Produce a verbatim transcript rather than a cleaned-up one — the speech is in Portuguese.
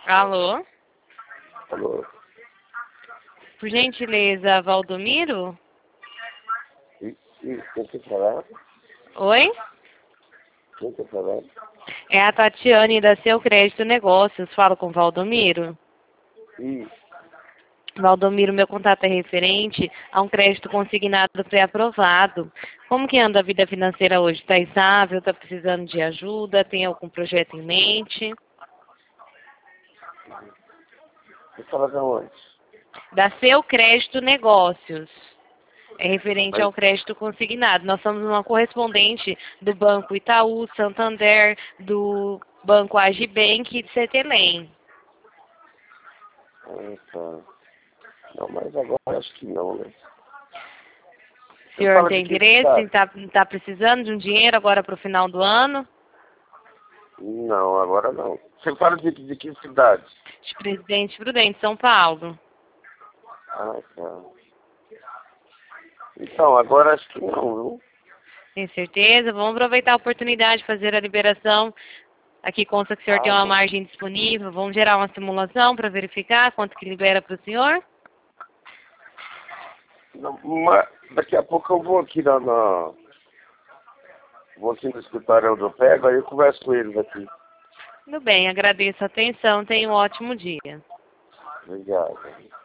Alô? Alô? Por gentileza, Valdomiro? E, e quem quer falar? Oi? Quem quer falar? É a Tatiane da Seu Crédito Negócios. Falo com o Valdomiro. E Valdomiro, meu contato é referente a um crédito consignado pré-aprovado. Como que anda a vida financeira hoje? Está estável? Está precisando de ajuda? Tem algum projeto em mente? você fala de onde? Da Seu Crédito Negócios. É referente Mas, ao crédito consignado. Nós somos uma correspondente do Banco Itaú, Santander, do Banco Agibank e de Cetelem. ah, tá. Não, mas agora acho que não, né? O Você senhor fala de tem que interesse em cidade? estar tá precisando de um dinheiro agora para o final do ano? Não, agora não. Você fala de, de que cidade? De Presidente Prudente, São Paulo. Ah, tá. Então, agora acho que não, viu? Tem certeza? Vamos aproveitar a oportunidade de fazer a liberação. Aqui consta que o senhor tem Ah, uma bom. margem disponível. Vamos gerar uma simulação para verificar quanto que libera para o senhor? Não, mas daqui a pouco eu vou aqui na, na... Vou aqui no escritório onde eu pego, aí eu converso com eles aqui. Tudo bem, agradeço a atenção. Tenha um ótimo dia. Obrigado.